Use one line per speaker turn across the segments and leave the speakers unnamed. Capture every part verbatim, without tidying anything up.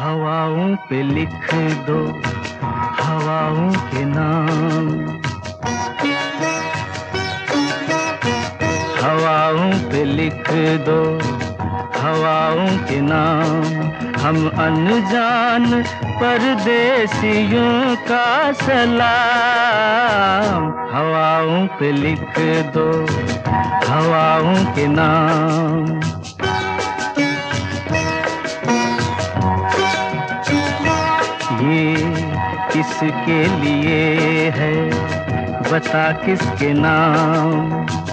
हवाओं पे लिख दो हवाओं के नाम, हवाओं पे लिख दो हवाओं के नाम। हम अनजान परदेसियों का सलाम, हवाओं पे लिख दो हवाओं के नाम। ये किसके लिए है बता किसके नाम,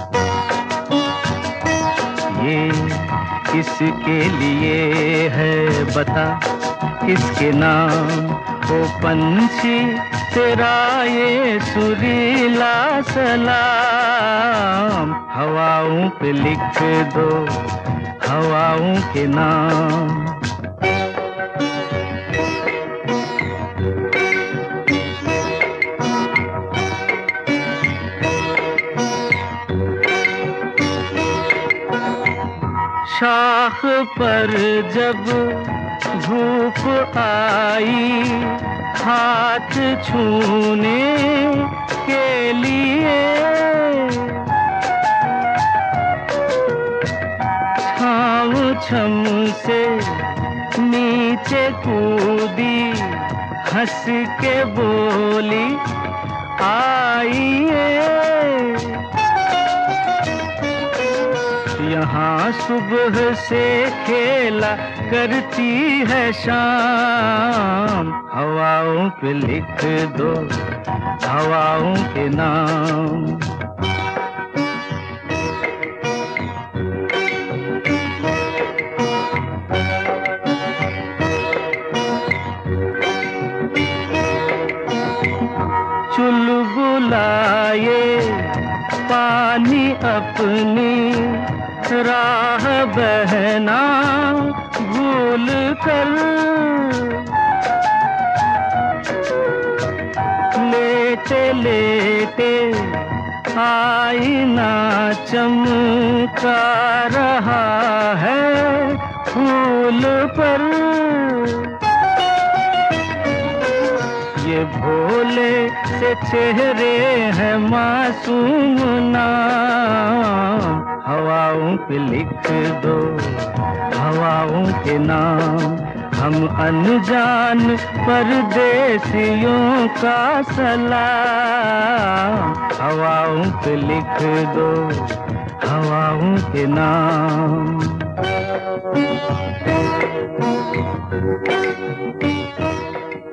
ये किसके लिए है बता किसके नाम। ओ पंछी तेरा ये सुरीला सलाम, हवाओं पे लिख दो हवाओं के नाम। शाख पर जब धूप आई हाथ छूने के लिए, छाँव छम से नीचे कूदी हंस के बोली आइए। यहाँ सुबह से खेला करती है शाम, हवाओं पे लिख दो हवाओं के नाम। चुलबुलाए पानी अपनी राह बहना भूल कर, लेटे लेटे आईना चमका रहा है फूल पर। ये भोले से चेहरे हैं मासूम नाम, हवाओं पे लिख दो हवाओं के नाम। हम अनजान परदेसियों का सलाम, हवाओं पे लिख दो हवाओं के नाम।